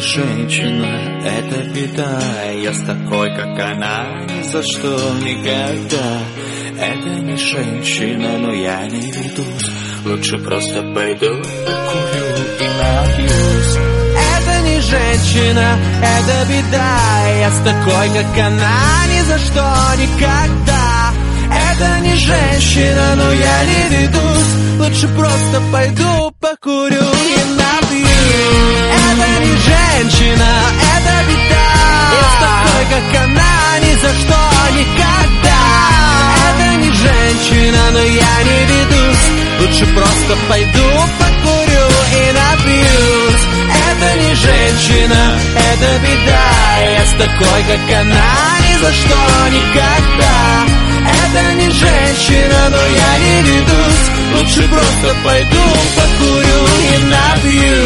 женщина, это беда. Я с такой, как она, ни за что никогда. Это не женщина, но я не ведусь. Лучше просто пойду, покурю и напьюсь. Это не женщина, это беда. Я с такой, как она, ни за что никогда. Это не женщина, но я не ведусь. Лучше просто пойду, покурю и напьюсь. Это не женщина, это беда. Я с такой, как она, ни за что никогда. Это не женщина, но я не ведусь. Лучше просто пойду, покурю и напьюсь. Это не женщина, это беда. Я с такой, как она, ни за что никогда. Это не женщина, но я не ведусь. Лучше просто пойду, покурю и напьюсь.